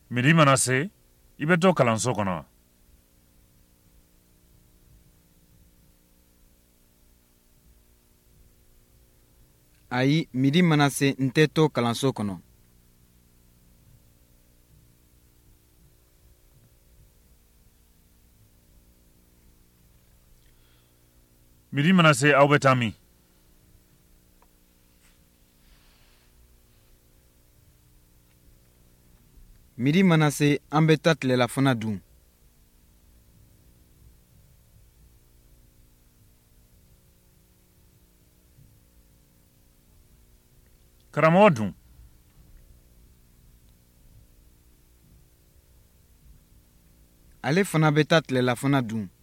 Midi mana se, I bɛ to kalanso kɔnɔ. Ayi, midi mana se n tɛ to kalanso kɔnɔ. Midi mana se, aw bɛ taa min? Midi mana se, an bɛ taa tilelafana dun. Karamɔgɔ dun? Ale fana bɛ taa tilelafana dun.